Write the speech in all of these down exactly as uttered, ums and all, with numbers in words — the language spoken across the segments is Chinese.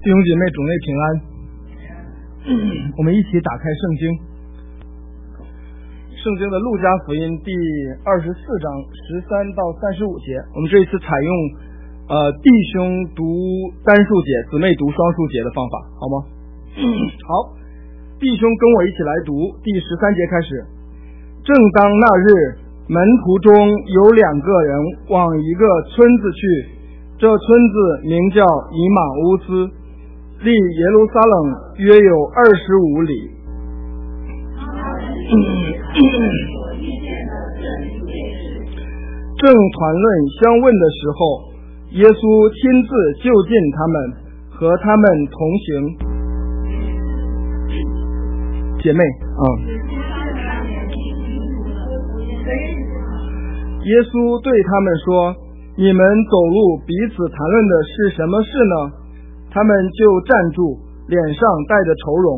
弟兄姐妹主内平安。我们一起打开圣经，圣经的路加福音第二十四章十三到三十五节。我们这一次采用呃弟兄读单数节，姊妹读双数节的方法，好吗？好，弟兄跟我一起来读第十三节开始。正当那日，门徒中有两个人往一个村子去，这村子名叫以马乌斯，离耶路撒冷约有二十五里。正谈论相问的时候，耶稣亲自就近他们，和他们同行。姐妹啊，耶稣对他们说：你们走路彼此谈论的是什么事呢？他们就站住，脸上带着愁容。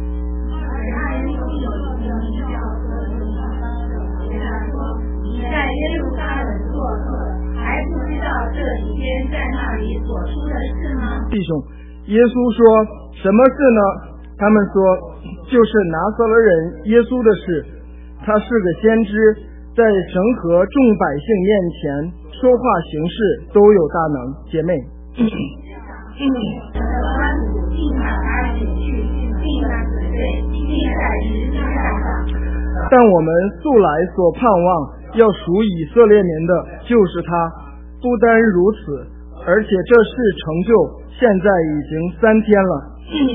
弟兄，耶稣说什么事呢？他们说就是拿撒勒人耶稣的事。他是个先知，在神和众百姓面前说话行事都有大能。姐妹，但我们素来所盼望要属以色列民的就是他。不单如此，而且这事成就现在已经三天了。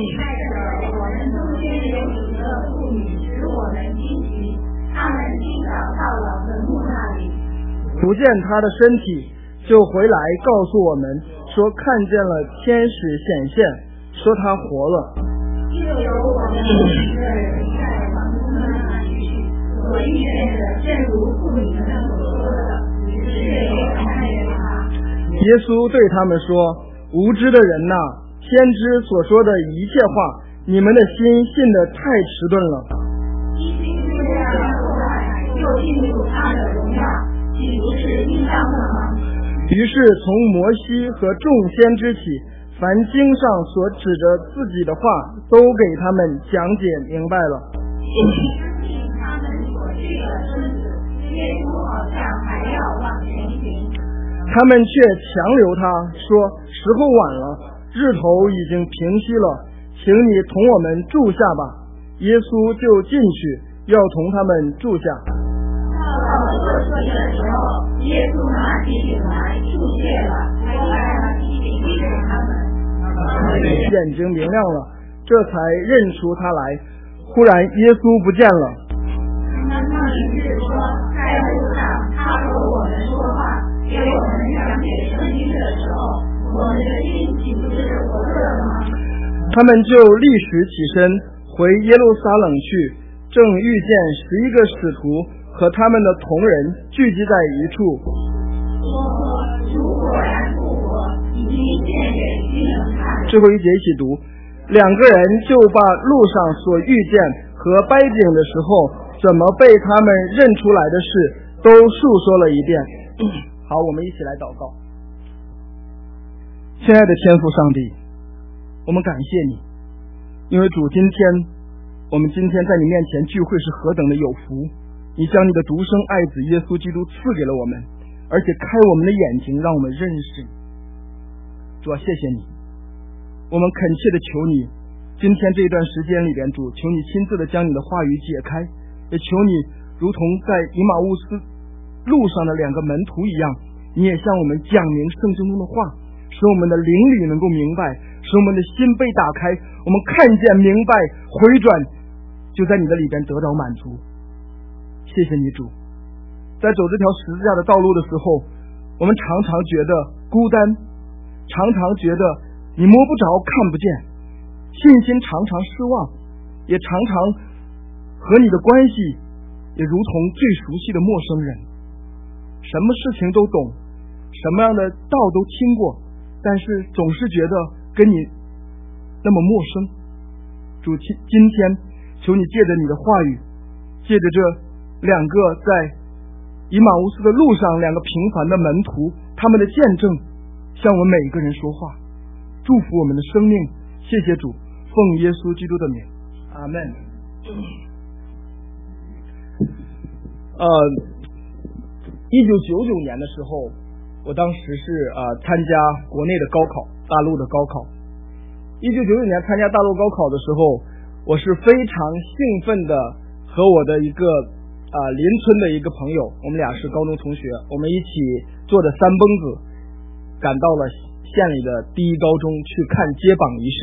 不见他的身体，就回来告诉我们说看见了天使显现，说他活了。就有我们几个人在王宫那里去，所遇见的正如妇女们所说的，于是也看见他。耶稣对他们说：无知的人呐，先知所说的一切话，你们的心信得太迟钝了。一心这样说来，又进入他的荣耀，岂不是应当的吗？于是从摩西和众先知起，凡经上所指着自己的话，都给他们讲解明白了。他们所去的村子，耶稣好像还要往前行。他们却强留他说：时候晚了，日头已经平息了，请你同我们住下吧。耶稣就进去，要同他们住下。到了这村的时候，耶稣拿起饼来祝谢了，还带了一饼给他们。眼睛明亮了，这才认出他来。忽然耶稣不见了。他们是说，在路上他和我们说话，给我们讲解圣经的时候，我们的心岂不是火热吗？他们就立时起身回耶路撒冷去，正遇见十一个使徒和他们的同人聚集在一处。主果然复活，已经见给许人看。最后一节一起读。两个人就把路上所遇见和掰饼的时候怎么被他们认出来的事都述说了一遍。好，我们一起来祷告。亲爱的天父上帝，我们感谢你，因为主今天我们今天在你面前聚会是何等的有福，你将你的独生爱子耶稣基督赐给了我们，而且开我们的眼睛让我们认识你。主啊，谢谢你，我们恳切的求你，今天这段时间里边，主求你亲自的将你的话语解开，也求你如同在以马乌斯路上的两个门徒一样，你也向我们讲明圣经中的话，使我们的灵里能够明白，使我们的心被打开，我们看见明白回转，就在你的里边得到满足。谢谢你主，在走这条十字架的道路的时候，我们常常觉得孤单，常常觉得你摸不着看不见，信心常常失望，也常常和你的关系也如同最熟悉的陌生人，什么事情都懂，什么样的道都听过，但是总是觉得跟你那么陌生。主，今天求你借着你的话语，借着这两个在以马乌斯的路上两个平凡的门徒他们的见证，向我们每一个人说话，祝福我们的生命谢谢主，奉耶稣基督的名，阿们。呃，一九九九年的时候，我当时是呃参加国内的高考，大陆的高考。一九九九年参加大陆高考的时候，我是非常兴奋的和我的一个啊、呃、邻村的一个朋友，我们俩是高中同学，我们一起坐着三蹦子赶到了县里的第一高中去看接榜仪式，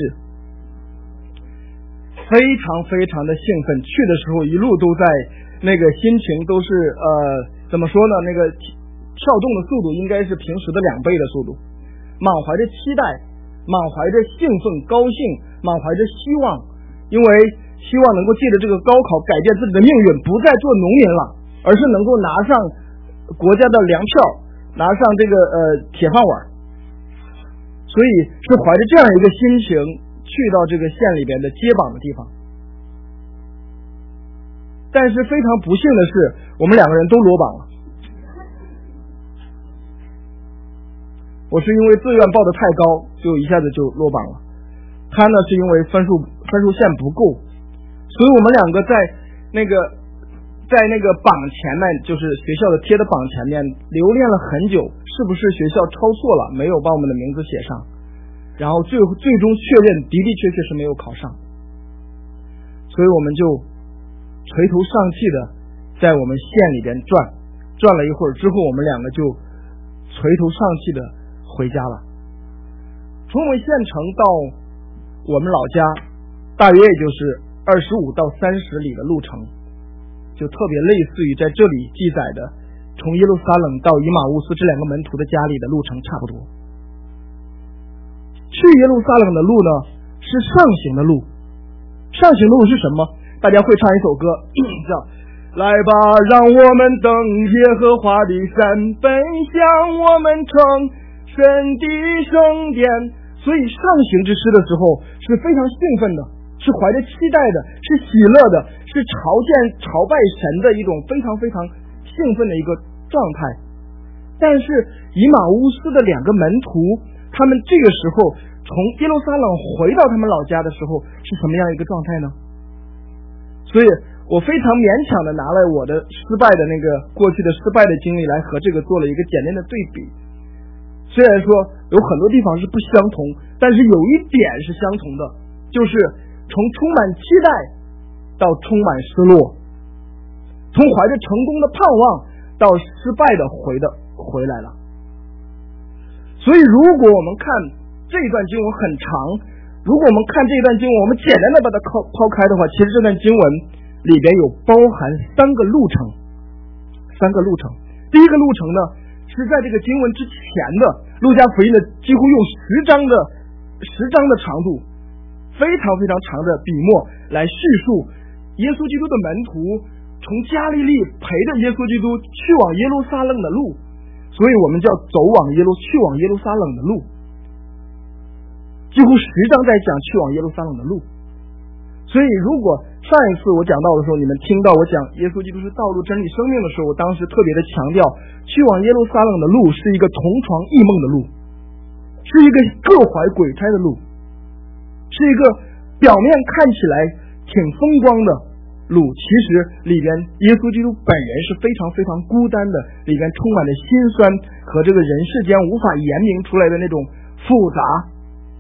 非常非常的兴奋。去的时候一路都在那个心情都是呃怎么说呢，那个跳动的速度应该是平时的两倍的速度，满怀着期待，满怀着兴奋高兴，满怀着希望，因为希望能够借着这个高考改变自己的命运，不再做农民了，而是能够拿上国家的粮票，拿上这个呃铁饭碗。所以是怀着这样一个心情去到这个县里边的接榜的地方。但是非常不幸的是，我们两个人都落榜了。我是因为志愿报的太高，就一下子就落榜了。他呢是因为分数分数线不够，所以我们两个在那个在那个榜前面，就是学校的贴的榜前面留恋了很久，是不是学校抄错了，没有把我们的名字写上，然后最最终确认的的确确是没有考上，所以我们就垂头丧气的在我们县里边转转了一会儿之后，我们两个就垂头丧气的回家了。从我们县城到我们老家大约也就是二十五到三十里的路程，就特别类似于在这里记载的从耶路撒冷到以马乌斯这两个门徒的家里的路程差不多。去耶路撒冷的路呢是上行的路，上行的路是什么？大家会唱一首歌叫来吧，让我们登耶和华的山，奔向我们城神的圣殿。所以上行之诗的时候是非常兴奋的，是怀着期待的，是喜乐的，是朝见朝拜神的一种非常非常兴奋的一个状态。但是以马乌斯的两个门徒，他们这个时候从耶路撒冷回到他们老家的时候是什么样一个状态呢？所以我非常勉强的拿来我的失败的那个过去的失败的经历来和这个做了一个简单的对比。虽然说有很多地方是不相同，但是有一点是相同的，就是从充满期待到充满失落，从怀着成功的盼望到失败的回的回来了。所以如果我们看这一段经文很长，如果我们看这一段经文，我们简单的把它抛抛开的话，其实这段经文里边有包含三个路程，三个路程。第一个路程呢，是在这个经文之前的路加福音的几乎用十章的十章的长度，非常非常长的笔墨来叙述耶稣基督的门徒从加利利陪着耶稣基督去往耶路撒冷的路，所以我们叫走往耶路去往耶路撒冷的路。几乎十章在讲去往耶路撒冷的路。所以如果上一次我讲到的时候，你们听到我讲耶稣基督是道路真理生命的时候，我当时特别的强调，去往耶路撒冷的路是一个同床异梦的路，是一个各怀鬼胎的路，是一个表面看起来挺风光的路，其实里边耶稣基督本人是非常非常孤单的，里边充满了辛酸和这个人世间无法言明出来的那种复杂。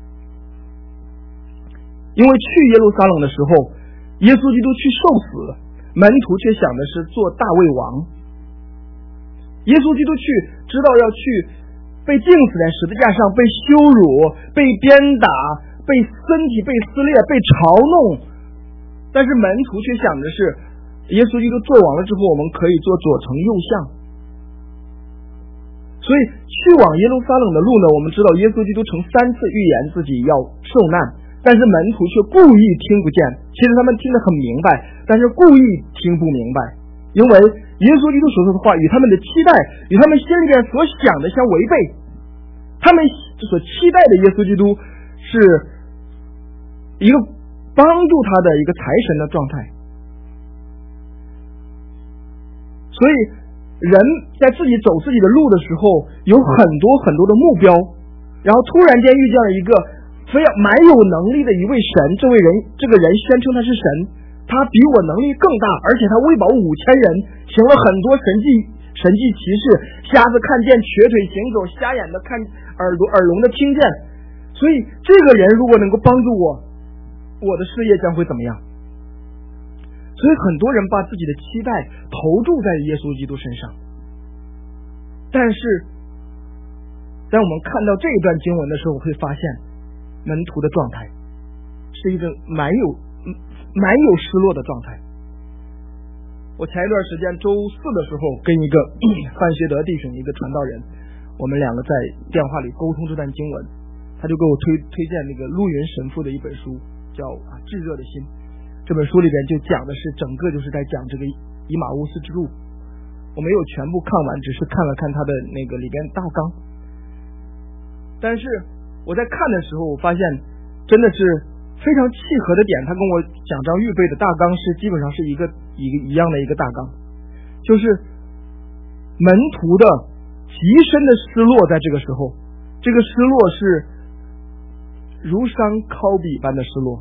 因为去耶路撒冷的时候，耶稣基督去受死，门徒却想的是做大卫王。耶稣基督去知道要去被钉死在十字架上，被羞辱，被鞭打，被身体被撕裂，被嘲弄，但是门徒却想的是耶稣基督做王了之后，我们可以做左丞右相。所以去往耶路撒冷的路呢，我们知道耶稣基督曾三次预言自己要受难，但是门徒却故意听不见，其实他们听得很明白，但是故意听不明白，因为耶稣基督所说的话与他们的期待，与他们心里边所想的相违背。他们所期待的耶稣基督是一个帮助他的一个财神的状态。所以人在自己走自己的路的时候，有很多很多的目标，然后突然间遇见了一个非要蛮有能力的一位神，这位人这个人宣称他是神，他比我能力更大，而且他喂饱五千人，行了很多神迹神迹奇事，瞎子看见，瘸腿行走，瞎眼的看，耳朵耳聋的听见。所以这个人如果能够帮助我，我的事业将会怎么样？所以很多人把自己的期待投注在耶稣基督身上，但是当我们看到这一段经文的时候，会发现门徒的状态是一个蛮有蛮有失落的状态。我前一段时间周四的时候跟一个范学德弟兄，一个传道人，我们两个在电话里沟通这段经文，他就给我推推荐那个陆云神父的一本书，叫啊炙热的心。这本书里边就讲的是整个就是在讲这个以马乌斯之路，我没有全部看完，只是看了看他的那个里边大纲。但是我在看的时候，我发现真的是非常契合的点，他跟我讲章预备的大纲是基本上是一个一个一样的一个大纲，就是门徒的极深的失落，在这个时候，这个失落是如山考比般的失落。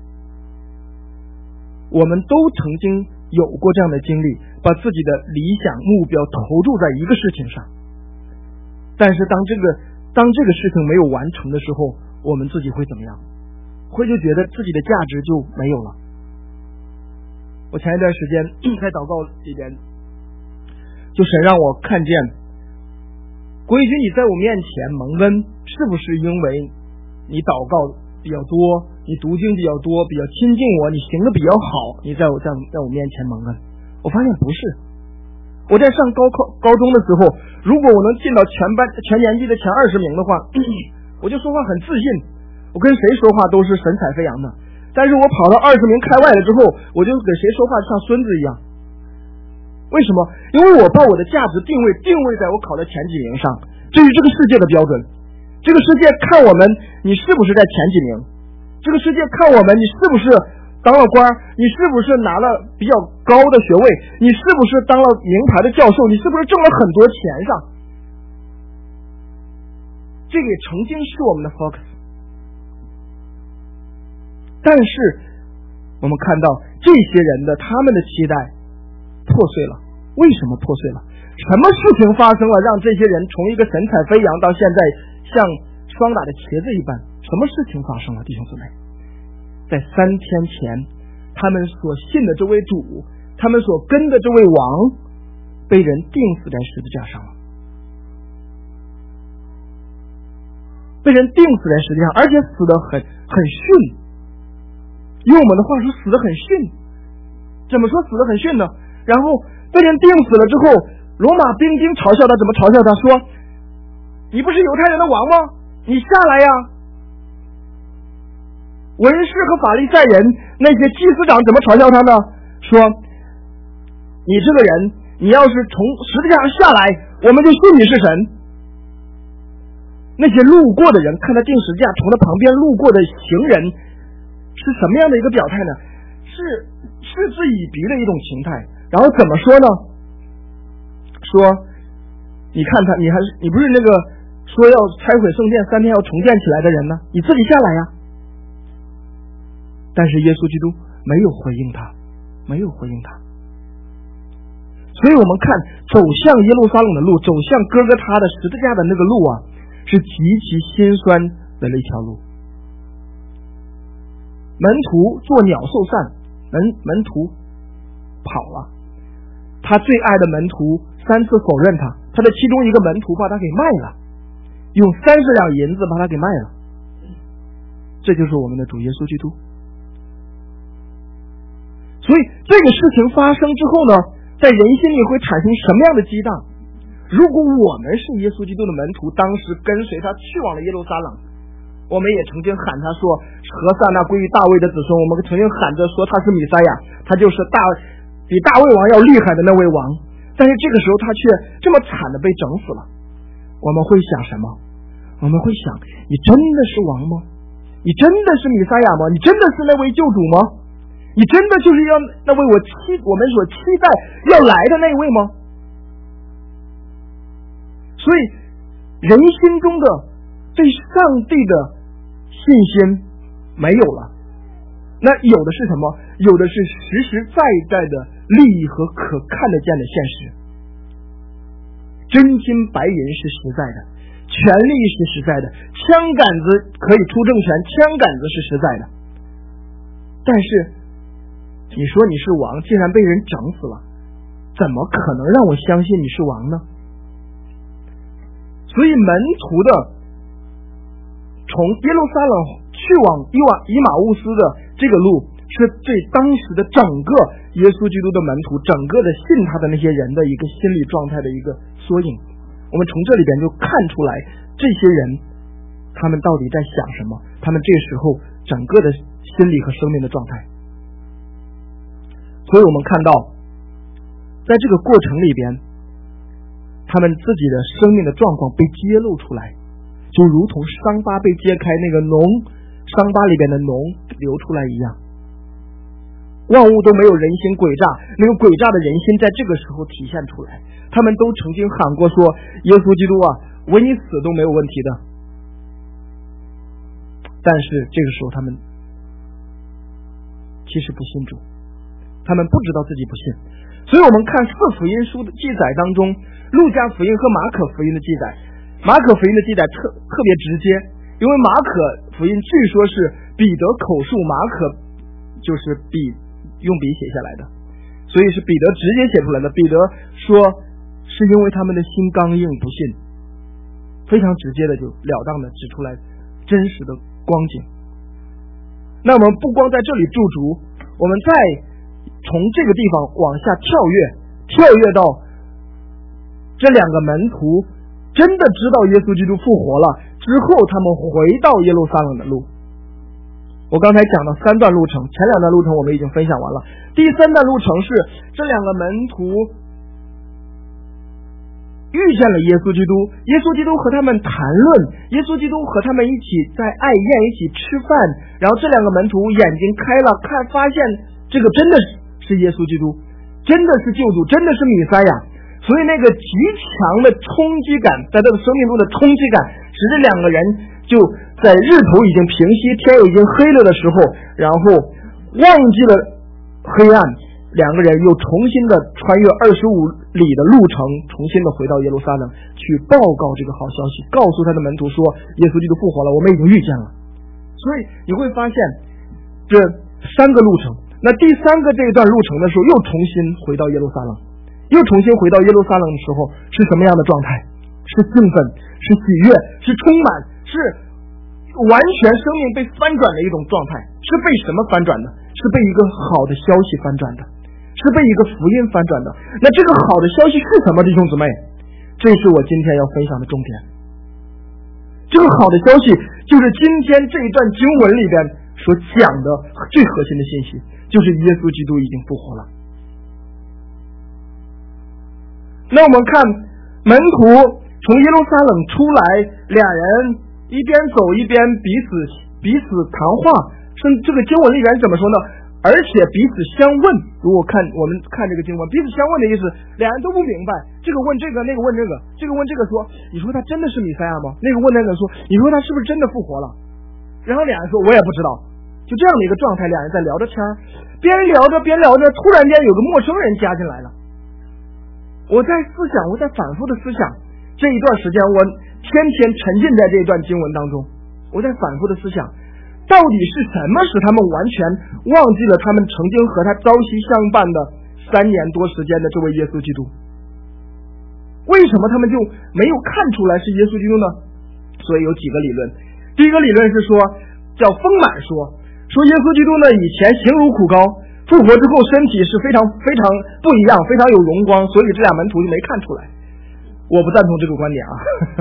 我们都曾经有过这样的经历，把自己的理想目标投注在一个事情上，但是当这个当这个事情没有完成的时候，我们自己会怎么样？会就觉得自己的价值就没有了。我前一段时间在祷告里边，就神让我看见，归居你在我面前蒙恩，是不是因为你祷告比较多，你读经比较多，比较亲近我，你行的比较好，你在我在在我面前蒙恩？我发现不是。我在上高考高中的时候，如果我能进到全班全年级的前二十名的话，我就说话很自信，我跟谁说话都是神采飞扬的。但是我跑到二十名开外了之后，我就给谁说话像孙子一样。为什么？因为我把我的价值定位定位在我考的前几名上，至于这个世界的标准，这个世界看我们你是不是在前几名，这个世界看我们你是不是当了官，你是不是拿了比较高的学位，你是不是当了名牌的教授，你是不是挣了很多钱上，这个也曾经是我们的 focus。 但是我们看到这些人的他们的期待破碎了。为什么破碎了？什么事情发生了让这些人从一个神采飞扬到现在像霜打的茄子一般？什么事情发生了，弟兄姊妹？在三天前，他们所信的这位主，他们所跟的这位王，被人钉死在十字架上了。被人钉死在十字架上，而且死得很很逊。用我们的话说，死得很逊。怎么说死得很逊呢？然后被人钉死了之后，罗马兵丁嘲笑他，怎么嘲笑他？说你不是犹太人的王吗？你下来呀！文士和法利赛人那些祭司长怎么嘲笑他呢？说你这个人，你要是从十字架上下来，我们就信你是神。那些路过的人看他钉十字架，从他旁边路过的行人是什么样的一个表态呢？是嗤之以鼻的一种形态。然后怎么说呢？说你看他，你还是你不是那个说要拆毁圣殿三天要重建起来的人呢？你自己下来呀！但是耶稣基督没有回应他，没有回应他。所以我们看走向耶路撒冷的路，走向哥哥他的十字架的那个路啊，是极其心酸的一条路。门徒做鸟兽散，门门徒跑了。他最爱的门徒三次否认他，他的其中一个门徒把他给卖了，用三十两银子把他给卖了。这就是我们的主耶稣基督。所以这个事情发生之后呢，在人心里会产生什么样的激荡？如果我们是耶稣基督的门徒，当时跟随他去往了耶路撒冷，我们也曾经喊他说何塞那归于大卫的子孙，我们曾经喊着说他是弥赛亚，他就是大比大卫王要厉害的那位王。但是这个时候他却这么惨的被整死了，我们会想什么？我们会想，你真的是王吗？你真的是弥赛亚吗？你真的是那位救主吗？你真的就是要那位我期我们所期待要来的那位吗？所以人心中的对上帝的想信心没有了，那有的是什么？有的是实实在在的利益和可看得见的现实。真金白银是实在的，权力是实在的，枪杆子可以出政权，枪杆子是实在的。但是你说你是王，竟然被人整死了，怎么可能让我相信你是王呢？所以门徒的从耶路撒冷去往伊瓦以马乌斯的这个路，是对当时的整个耶稣基督的门徒，整个的信他的那些人的一个心理状态的一个缩影。我们从这里边就看出来，这些人他们到底在想什么，他们这时候整个的心理和生命的状态。所以我们看到在这个过程里边，他们自己的生命的状况被揭露出来，就如同伤疤被揭开，那个脓伤疤里边的脓流出来一样。万物都没有人心诡诈，那个诡诈的人心在这个时候体现出来。他们都曾经喊过说，耶稣基督啊，为你死都没有问题的。但是这个时候他们其实不信主，他们不知道自己不信。所以我们看四福音书的记载当中，路加福音和马可福音的记载，马可福音的记载特特别直接，因为马可福音据说是彼得口述，马可就是笔用笔写下来的，所以是彼得直接写出来的。彼得说是因为他们的心刚硬不信，非常直接的就了当的指出来真实的光景。那我们不光在这里驻足，我们再从这个地方往下跳跃，跳跃到这两个门徒真的知道耶稣基督复活了之后，他们回到耶路撒冷的路。我刚才讲了三段路程，前两段路程我们已经分享完了，第三段路程是这两个门徒遇见了耶稣基督，耶稣基督和他们谈论，耶稣基督和他们一起在爱宴一起吃饭，然后这两个门徒眼睛开了，看发现这个真的是耶稣基督，真的是救主，真的是弥赛亚。所以那个极强的冲击感，在这个生命中的冲击感，使这两个人就在日头已经平息，天已经黑了的时候，然后忘记了黑暗，两个人又重新的穿越二十五里的路程，重新的回到耶路撒冷去报告这个好消息，告诉他的门徒说耶稣基督复活了，我们已经遇见了。所以你会发现这三个路程，那第三个这一段路程的时候，又重新回到耶路撒冷，又重新回到耶路撒冷的时候是什么样的状态？是兴奋，是喜悦，是充满，是完全生命被翻转的一种状态。是被什么翻转的？是被一个好的消息翻转的，是被一个福音翻转的。那这个好的消息是什么，弟兄姊妹？这是我今天要分享的重点。这个好的消息就是今天这一段经文里边所讲的最核心的信息，就是耶稣基督已经复活了。那我们看门徒从耶路撒冷出来，俩人一边走一边彼此彼此谈话，甚至这个经文里边怎么说呢？而且彼此相问。如果看我们看这个经文，彼此相问的意思，俩人都不明白，这个问这个，那个问这个，这个问这个说，你说他真的是弥赛亚吗？那个问那个说，你说他是不是真的复活了？然后俩人说我也不知道。就这样的一个状态，俩人在聊着天，边聊着边聊着，突然间有个陌生人加进来了。我在思想，我在反复的思想，这一段时间我天天沉浸在这一段经文当中，我在反复的思想，到底是什么使他们完全忘记了他们曾经和他朝夕相伴的三年多时间的这位耶稣基督？为什么他们就没有看出来是耶稣基督呢？所以有几个理论。第一个理论是说，叫丰满说，说耶稣基督呢以前形如苦膏，复活之后身体是非常非常不一样，非常有荣光，所以这俩门徒就没看出来。我不赞同这个观点啊。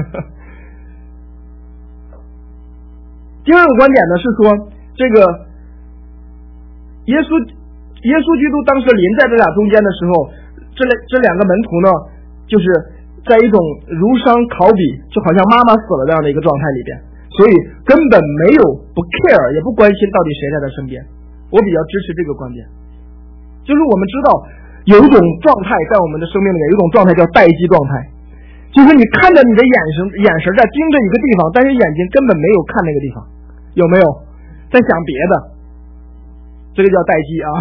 第二个观点呢是说，这个耶稣耶稣基督当时临在这俩中间的时候，这这两个门徒呢，就是在一种如伤考妣，就好像妈妈死了这样的一个状态里边，所以根本没有不 care， 也不关心到底谁在他身边。我比较支持这个观点，就是我们知道有一种状态在我们的生命里面，有一种状态叫待机状态，就是你看着你的眼神眼神在盯着一个地方，但是眼睛根本没有看那个地方， 有没有？在想别的，这个叫待机啊。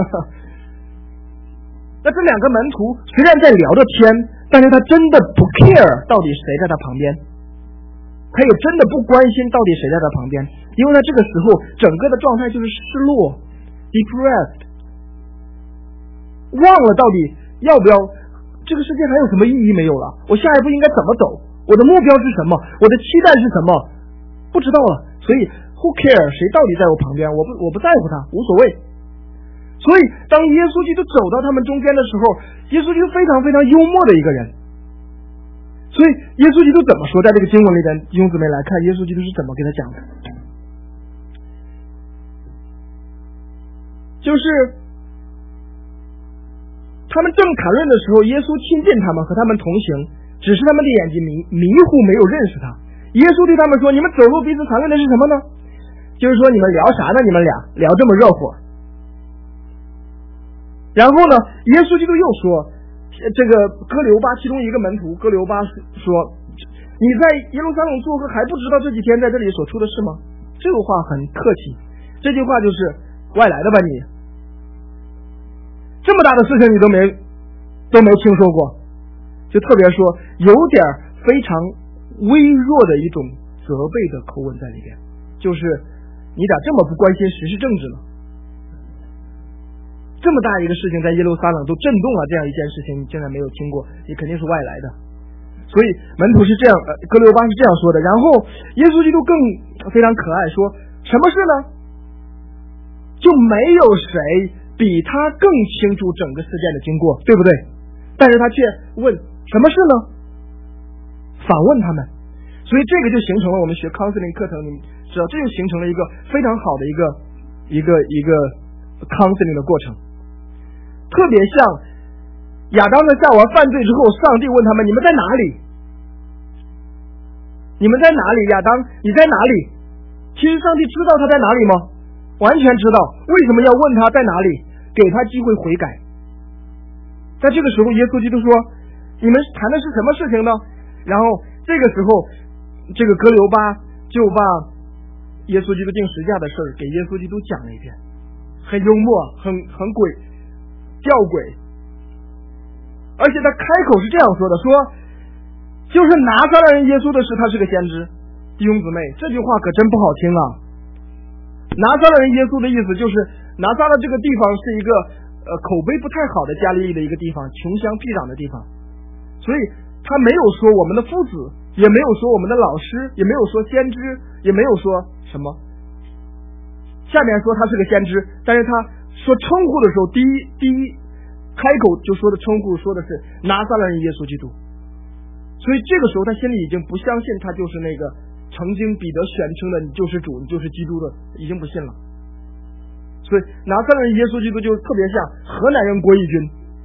那这两个门徒虽然在聊着天，但是他真的不 care 到底谁在他旁边，他也真的不关心到底谁在他旁边，因为他这个时候整个的状态就是失落 depressed， 忘了到底要不要，这个世界还有什么意义没有了，我下一步应该怎么走，我的目标是什么，我的期待是什么，不知道了。所以 who care 谁到底在我旁边，我不我不在乎他，无所谓。所以当耶稣基督走到他们中间的时候，耶稣基督非常非常幽默的一个人。所以耶稣基督怎么说，在这个经文里边，弟兄姊妹来看耶稣基督是怎么跟他讲的，就是他们正谈论的时候，耶稣亲近他们，和他们同行，只是他们的眼睛迷迷糊，没有认识他。耶稣对他们说，你们走路彼此谈论的是什么呢？就是说你们聊啥呢？你们俩聊这么热火。然后呢，耶稣基督又说，这个哥留巴其中一个门徒哥留巴说，你在耶路撒冷做客，还不知道这几天在这里所出的事吗？这个话很客气，这句话就是外来的吧，你这么大的事情你都没都没听说过，就特别说有点非常微弱的一种责备的口吻在里边，就是你咋这么不关心时事政治呢？这么大一个事情在耶路撒冷都震动了，这样一件事情你竟然没有听过，你肯定是外来的。所以门徒是这样，呃，哥留巴是这样说的。然后耶稣基督更非常可爱，说什么事呢？就没有谁比他更清楚整个事件的经过，对不对？但是他却问什么事呢？反问他们。所以这个就形成了我们学 counseling 课程，你知道，这就形成了一个非常好的一个一个一个 counseling 的过程。特别像亚当和夏娃犯罪之后，上帝问他们，你们在哪里？你们在哪里？亚当你在哪里？其实上帝知道他在哪里吗？完全知道。为什么要问他在哪里？给他机会悔改。在这个时候耶稣基督说，你们谈的是什么事情呢？然后这个时候这个哥留巴就把耶稣基督钉十字架的事给耶稣基督讲了一遍，很幽默，很很诡吊诡，而且他开口是这样说的，说就是拿撒勒人耶稣的事，他是个先知。弟兄姊妹，这句话可真不好听啊！拿撒勒人耶稣的意思就是拿撒勒这个地方是一个呃口碑不太好的加利利的一个地方，穷乡僻壤的地方，所以他没有说我们的夫子，也没有说我们的老师，也没有说先知，也没有说什么。下面说他是个先知，但是他说称呼的时候，第一第一开口就说的称呼说的是拿撒勒人耶稣基督，所以这个时候他心里已经不相信他就是那个曾经彼得宣称的你就是主，你就是基督的，已经不信了。所以拿撒勒人耶稣基督就特别像河南人国义军。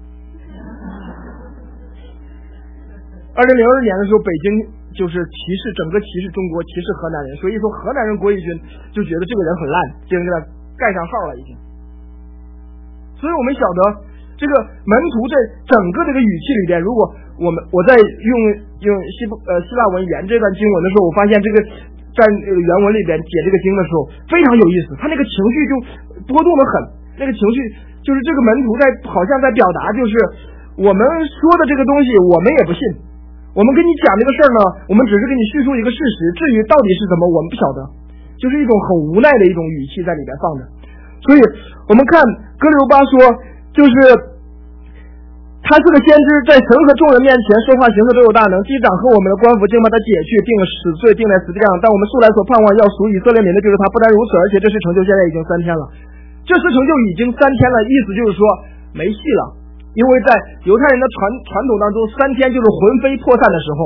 二零零二年的时候，北京就是歧视，整个歧视中国，歧视河南人，所以说河南人国义军就觉得这个人很烂，就给他盖上号了已经。所以我们晓得这个门徒在整个这个语气里边，如果我们我在用用希呃希腊文言这段经文的时候，我发现这个在原文里边解这个经的时候非常有意思，他那个情绪就波动的很，那个情绪就是这个门徒在好像在表达，就是我们说的这个东西我们也不信，我们跟你讲这个事儿呢，我们只是给你叙述一个事实，至于到底是什么我们不晓得，就是一种很无奈的一种语气在里边放着。所以我们看哥留巴说，就是他是个先知，在神和众人面前说话行事都有大能，机长和我们的官府竟把他解去，并使罪定在十字架上，但我们素来所盼望要属以色列民的就是他，不单如此，而且这事成就现在已经三天了。这事成就已经三天了，意思就是说没戏了，因为在犹太人的传传统当中，三天就是魂飞魄散的时候。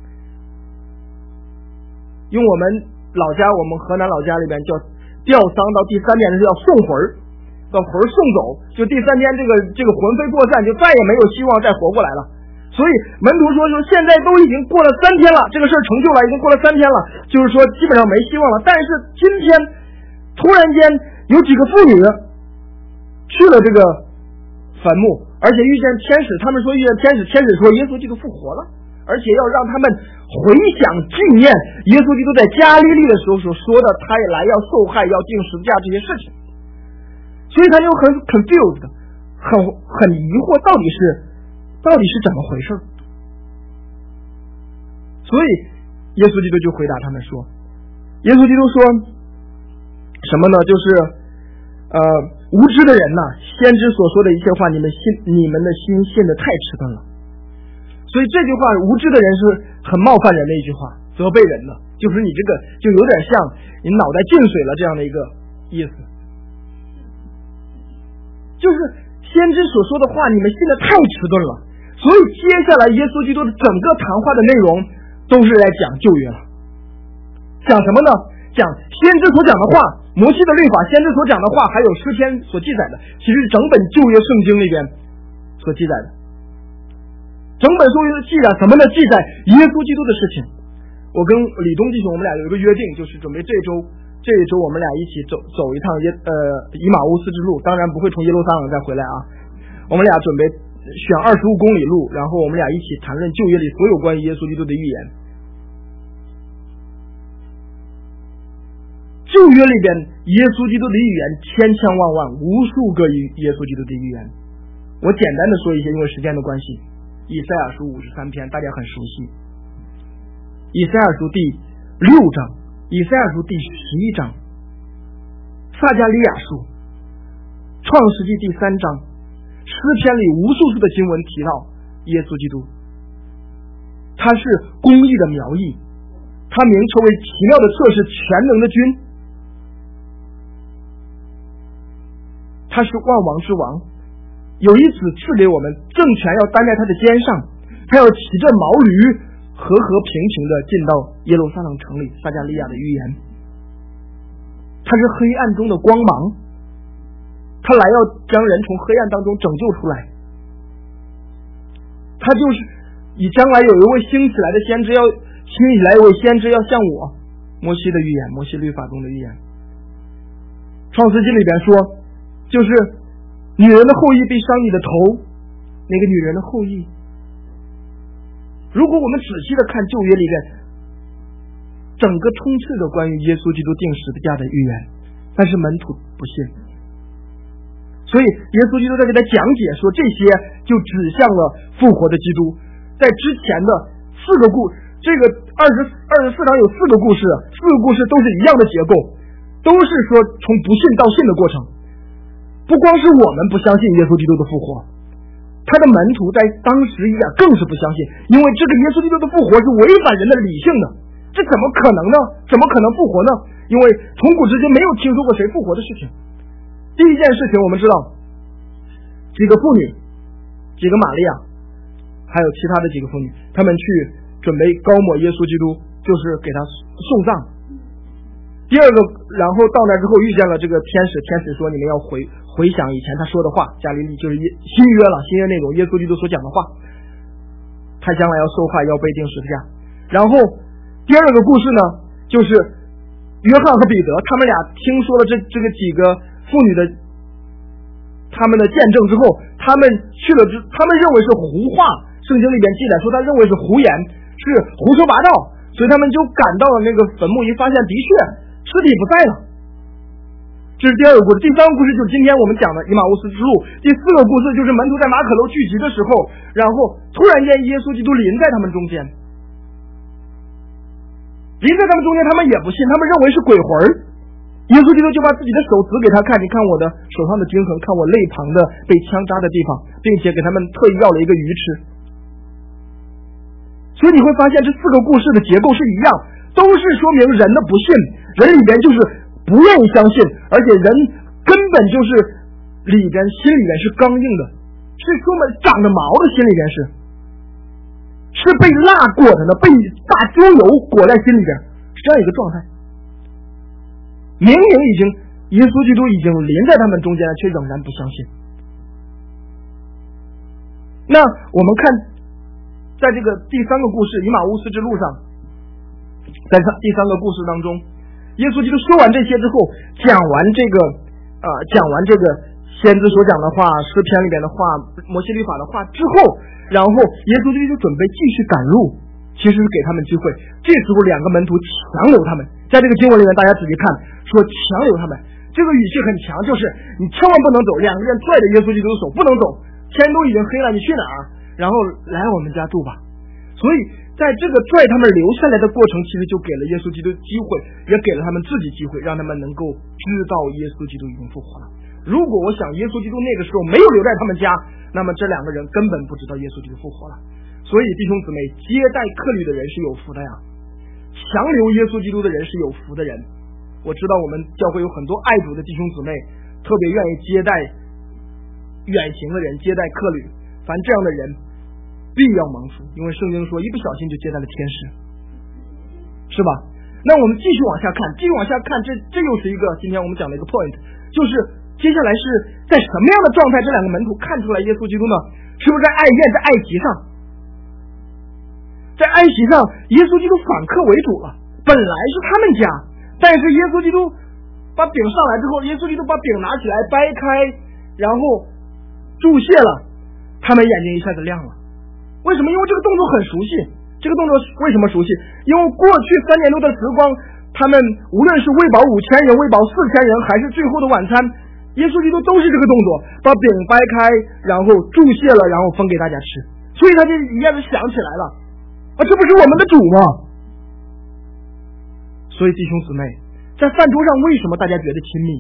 用我们老家，我们河南老家里边叫吊丧，到第三天是要送魂儿，把魂儿送走，就第三天这个这个魂飞魄散，就再也没有希望再活过来了。所以门徒说，说现在都已经过了三天了，这个事儿成就了，已经过了三天了，就是说基本上没希望了。但是今天突然间有几个妇女去了这个坟墓，而且遇见天使，他们说遇见天使，天使说耶稣基督复活了，而且要让他们回想纪念耶稣基督在加利利的时候所说的他也来要受害要钉十字架这些事情，所以他就很 confused 很很疑惑到底是到底是怎么回事。所以耶稣基督就回答他们说，耶稣基督说什么呢？就是呃无知的人呐、啊，先知所说的一切话，你们信你们的心信的太迟钝了。所以这句话无知的人是很冒犯人的一句话，责备人的，就是你这个就有点像你脑袋进水了这样的一个意思，就是先知所说的话你们信的太迟钝了。所以接下来耶稣基督的整个谈话的内容都是来讲旧约了，讲什么呢？讲先知所讲的话，摩西的律法，先知所讲的话，还有诗篇所记载的，其实整本旧约圣经里边所记载的。整本书记载什么呢？记载耶稣基督的事情。我跟李东弟兄我们俩有一个约定，就是准备这周这一周我们俩一起走走一趟耶呃以马乌斯之路，当然不会从耶路撒冷再回来啊。我们俩准备选二十五公里路，然后我们俩一起谈论旧约里所有关于耶稣基督的预言。旧约里边耶稣基督的预言千千万万，无数个耶稣基督的预言。我简单的说一些，因为时间的关系。以赛亚书五十三篇大家很熟悉，以赛亚书第六章，以赛亚书第十一章，撒迦利亚书，创世纪第三章，诗篇里无数次的经文提到耶稣基督，他是公义的苗裔，他名称为奇妙的策士，全能的君，他是万王之王，有一子赐给我们，政权要担在他的肩上，他要骑着毛驴，和和平平的进到耶路撒冷城里。撒迦利亚的预言，他是黑暗中的光芒，他来要将人从黑暗当中拯救出来，他就是以将来有一位兴起来的先知，要兴起来一位先知要像我。摩西的预言，摩西律法中的预言。创世纪里边说，就是女人的后裔必伤你的头，那个女人的后裔。如果我们仔细的看旧约里面整个充斥着关于耶稣基督钉十字架的预言，但是门徒不信，所以耶稣基督在给他讲解说，这些就指向了复活的基督。在之前的四个故这个二十二十四章有四个故事，四个故事都是一样的结构，都是说从不信到信的过程。不光是我们不相信耶稣基督的复活，他的门徒在当时也更是不相信，因为这个耶稣基督的复活是违反人的理性的，这怎么可能呢？怎么可能复活呢？因为从古至今没有听说过谁复活的事情。第一件事情我们知道，几个妇女，几个玛利亚，还有其他的几个妇女，他们去准备膏抹耶稣基督，就是给他送葬。第二个，然后到那之后遇见了这个天使，天使说你们要回回想以前他说的话，加利利就是新约了，新约那种耶稣基督所讲的话，他将来要受害，要被钉十字架。然后第二个故事呢，就是约翰和彼得，他们俩听说了这这个几个妇女的他们的见证之后，他们去了之，他们认为是胡话，圣经里边记载说他认为是胡言，是胡说八道，所以他们就赶到了那个坟墓，一发现的确尸体不在了。这是第二个故事。第三个故事就是今天我们讲的以马乌斯之路。第四个故事就是门徒在马可楼聚集的时候，然后突然间耶稣基督临在他们中间，临在他们中间，他们也不信，他们认为是鬼魂。耶稣基督就把自己的手指给他看，你看我的手上的钉痕，看我肋旁的被枪扎的地方，并且给他们特意要了一个鱼吃。所以你会发现这四个故事的结构是一样，都是说明人的不信，人里边就是不愿意相信，而且人根本就是里边心里边是刚硬的，是说明长着毛的心里边是是被蜡裹着的，被大猪油裹在心里边，是这样一个状态。明明已经耶稣基督已经临在他们中间了，却仍然不相信。那我们看在这个第三个故事以马乌斯之路上，在第三个故事当中，耶稣基督说完这些之后，讲完这个呃讲完这个先知所讲的话，诗篇里边的话，摩西律法的话之后，然后耶稣基督就准备继续赶路， 其实是给他们机会。这时候两个门徒强留他们，在这个经文里面大家仔细看，说强留他们，这个语气很强，就是你千万不能走，两个人拽着耶稣基督的手不能走，天都已经黑了，你去哪儿？然后来我们家住吧。所以在这个拽他们留下来的过程，其实就给了耶稣基督机会，也给了他们自己机会，让他们能够知道耶稣基督已经复活了。如果我想耶稣基督那个时候没有留在他们家，那么这两个人根本不知道耶稣基督复活了。所以弟兄姊妹，接待客旅的人是有福的呀，强留耶稣基督的人是有福的人。我知道我们教会有很多爱主的弟兄姊妹，特别愿意接待远行的人，接待客旅，凡这样的人必要蒙福，因为圣经说一不小心就接待了天使，是吧？那我们继续往下看，继续往下看，这这又是一个今天我们讲的一个 point， 就是接下来是在什么样的状态，这两个门徒看出来耶稣基督呢？是不是在爱宴，在爱席上？在爱席上，耶稣基督反客为主了。本来是他们家，但是耶稣基督把饼上来之后，耶稣基督把饼拿起来掰开，然后注谢了，他们眼睛一下子亮了。为什么？因为这个动作很熟悉。这个动作为什么熟悉？因为过去三年多的时光，他们无论是喂饱五千人、喂饱四千人，还是最后的晚餐，耶稣基督都是这个动作，把饼掰开，然后注谢了，然后分给大家吃。所以他就一下子想起来了，啊，这不是我们的主吗？所以弟兄姊妹，在饭桌上为什么大家觉得亲密？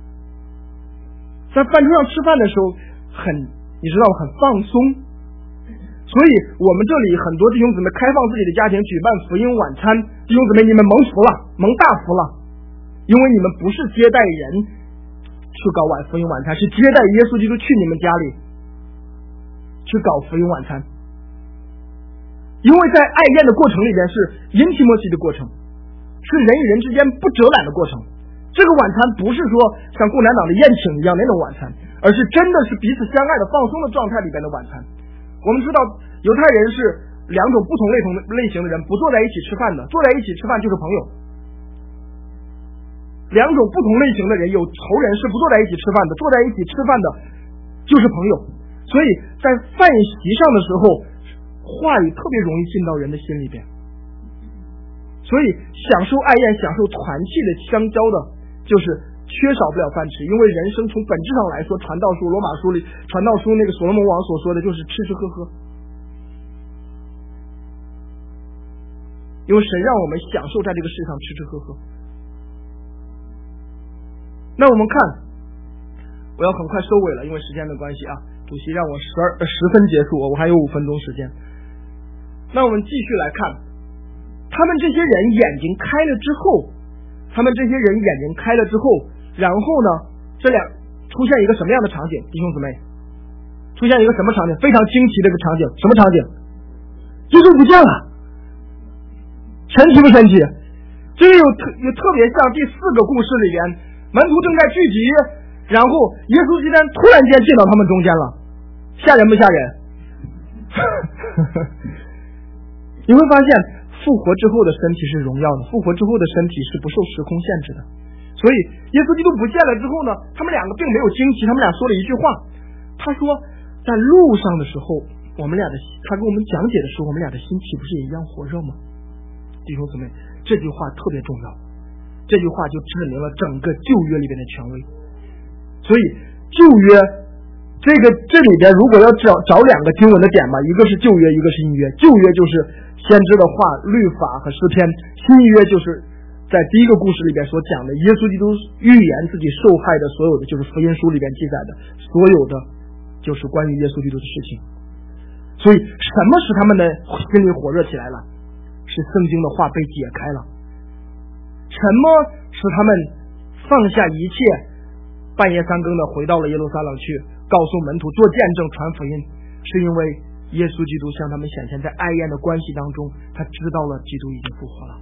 在饭桌上吃饭的时候很，你知道很放松。所以我们这里很多弟兄姊妹开放自己的家庭举办福音晚餐，弟兄姊妹你们蒙福了，蒙大福了，因为你们不是接待人去搞晚福音晚餐，是接待耶稣基督去你们家里去搞福音晚餐。因为在爱宴的过程里边是 intimacy 的过程，是人与人之间不折懒的过程。这个晚餐不是说像共产党的宴请一样那种晚餐，而是真的是彼此相爱的放松的状态里边的晚餐。我们知道犹太人是两种不同类同类型的人，不坐在一起吃饭的，坐在一起吃饭就是朋友。两种不同类型的人，有仇人是不坐在一起吃饭的，坐在一起吃饭的就是朋友。所以在饭席上的时候，话语特别容易进到人的心里边。所以享受爱宴、享受团契的相交的，就是缺少不了饭吃。因为人生从本质上来说，传道书罗马书里传道书那个所罗门王所说的就是吃吃喝喝。因为神让我们享受在这个世上吃吃喝喝。那我们看，我要很快收尾了，因为时间的关系啊，主席让我十二十分结束，我还有五分钟时间。那我们继续来看，他们这些人眼睛开了之后，他们这些人眼睛开了之后，然后呢，这两出现一个什么样的场景？弟兄姊妹，出现一个什么场景？非常惊奇的一个场景。什么场景？耶稣不见了，神奇不神奇？这个有特有特别像第四个故事里边，门徒正在聚集，然后耶稣基督突然间进到他们中间了，吓人不吓人？你会发现复活之后的身体是荣耀的，复活之后的身体是不受时空限制的。所以耶稣基督不见了之后呢，他们两个并没有惊奇，他们俩说了一句话，他说在路上的时候，我们俩的他跟我们讲解的时候，我们俩的心岂不是也一样火热吗？弟兄姊妹，这句话特别重要，这句话就指明了整个旧约里边的权威。所以旧约这个这里边如果要找找两个经文的点吧，一个是旧约，一个是新约。旧约就是先知的话、律法和诗篇，新约就是在第一个故事里边所讲的耶稣基督预言自己受害的所有的，就是福音书里边记载的所有的，就是关于耶稣基督的事情。所以什么使他们的心里火热起来了？是圣经的话被解开了。什么使他们放下一切，半夜三更的回到了耶路撒冷去告诉门徒做见证传福音？是因为耶稣基督向他们显现，在爱宴的关系当中，他知道了基督已经复活了。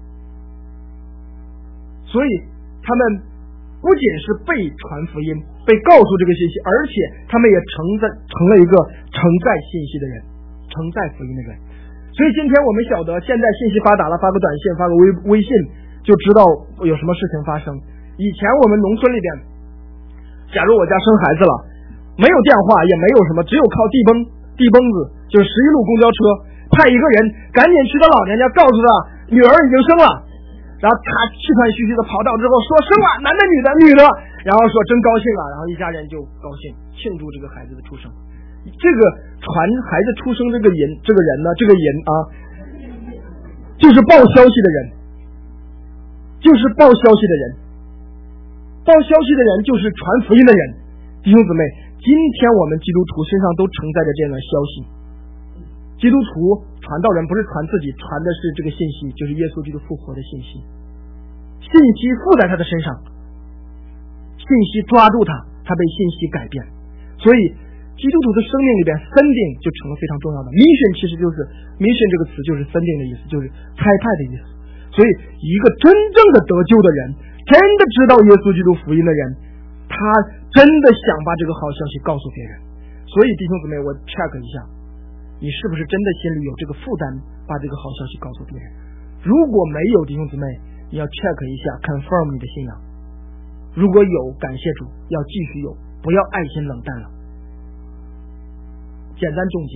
所以他们不仅是被传福音，被告诉这个信息，而且他们也承载成了一个承载信息的人，承载福音的人。所以今天我们晓得，现在信息发达了，发个短信，发个微微信就知道有什么事情发生。以前我们农村里边，假如我家生孩子了，没有电话，也没有什么，只有靠地崩地崩子，就是十一路公交车， 派一个人赶紧去到老娘家，告诉他女儿已经生了。然后他气喘吁吁的跑到之后说生了，男的女的？女的。然后说真高兴啊，然后一家人就高兴庆祝这个孩子的出生。这个传孩子出生这个人这个人呢，这个人啊，就是报消息的人，就是报消息的人，报消息的人就是传福音的人。弟兄姊妹，今天我们基督徒身上都承载着这样的消息。基督徒传道人不是传自己，传的是这个信息，就是耶稣基督复活的信息。信息附在他的身上，信息抓住他，他被信息改变。所以基督徒的生命里边 sending 就成了非常重要的。 mission 其实就是 mission 这个词就是 sending 的意思，就是差派的意思。所以一个真正的得救的人，真的知道耶稣基督福音的人，他真的想把这个好消息告诉别人。所以弟兄姊妹，我 check 一下，你是不是真的心里有这个负担，把这个好消息告诉别人？如果没有，弟兄姊妹，你要 check 一下 confirm 你的信仰。如果有，感谢主，要继续有，不要爱心冷淡了。简单总结，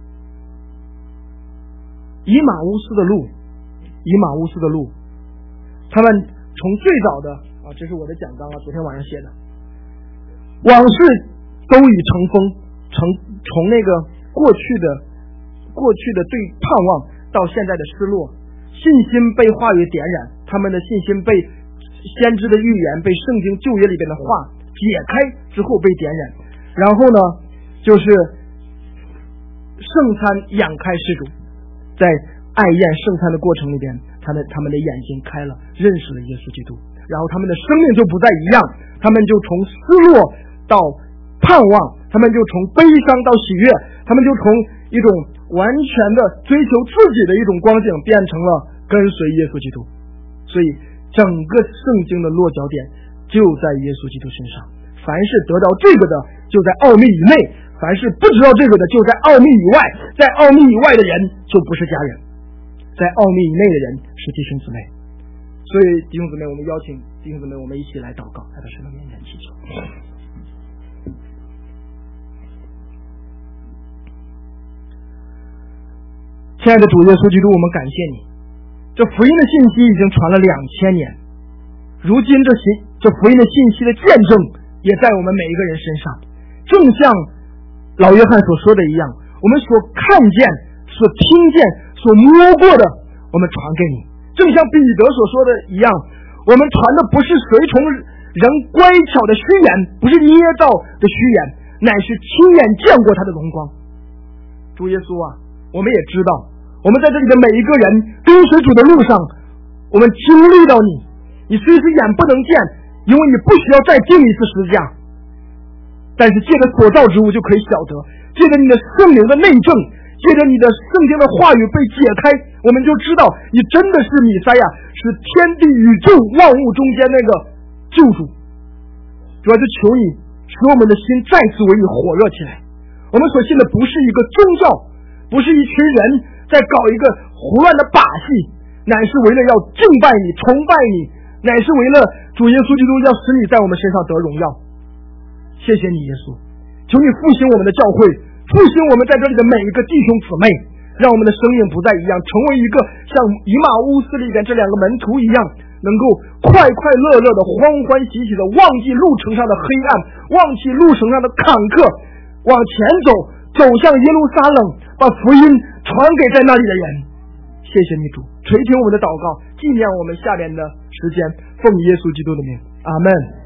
以马乌斯的路，以马乌斯的路，他们从最早的啊，这是我的讲纲啊，昨天晚上写的，往事都已成风，成从那个过去的过去的对盼望到现在的失落，信心被话语点燃，他们的信心被先知的预言，被圣经旧约里边的话解开之后被点燃。然后呢，就是圣餐仰开施主，在爱宴圣餐的过程里边，他们他们的眼睛开了，认识了耶稣基督，然后他们的生命就不再一样，他们就从失落到盼望，他们就从悲伤到喜悦，他们就从一种完全的追求自己的一种光景变成了跟随耶稣基督。所以整个圣经的落脚点就在耶稣基督身上，凡是得到这个的就在奥秘以内，凡是不知道这个的就在奥秘以外，在奥秘以外的人就不是家人，在奥秘以内的人是弟兄姊妹。所以弟兄姊妹，我们邀请弟兄姊妹，我们一起来祷告，来到神的面前祈求。亲爱的主耶稣基督，我们感谢你，这福音的信息已经传了两千年，如今这信这福音的信息的见证也在我们每一个人身上，正像老约翰所说的一样，我们所看见、所听见、所摸过的，我们传给你。正像彼得所说的一样，我们传的不是随从人乖巧的虚言，不是捏造的虚言，乃是亲眼见过他的荣光。主耶稣啊，我们也知道，我们在这里的每一个人跟随主的路上，我们经历到你，你虽是眼不能见，因为你不需要再钉一次十字架，但是借着所造之物就可以晓得，借着你的圣灵的内证，借着你的圣经的话语被解开，我们就知道你真的是弥赛亚，是天地宇宙万物中间那个救主。主要是求你使我们的心再次为你火热起来。我们所信的不是一个宗教，不是一群人在搞一个胡乱的把戏，乃是为了要敬拜你、崇拜你，乃是为了主耶稣基督要使你在我们身上得荣耀。谢谢你耶稣，求你复兴我们的教会，复兴我们在这里的每一个弟兄姊妹，让我们的生命不再一样，成为一个像以马乌斯里边这两个门徒一样，能够快快乐乐的、欢欢喜喜的忘记路程上的黑暗，忘记路程上的坎坷，往前走，走向耶路撒冷，把福音传给在那里的人。谢谢你主，垂听我们的祷告，纪念我们下边的时间，奉耶稣基督的名，阿们。